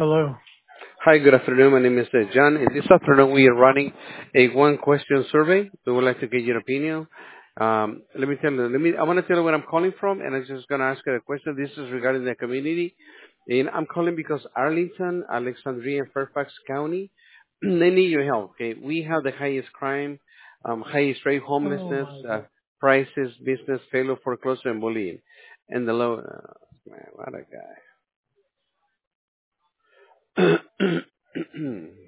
Hello. Hi, good afternoon. My name is John. And this afternoon, we are running a one-question survey. We would like to get your opinion. Let me tell you. I want to tell you where I'm calling from, and I'm just going to ask you a question. This is regarding the community, and I'm calling because Arlington, Alexandria, and Fairfax County, they need your help. Okay, we have the highest crime, highest rate Oh homelessness, my God. prices, business failure, foreclosure, and bullying, and the low. Man, what a guy.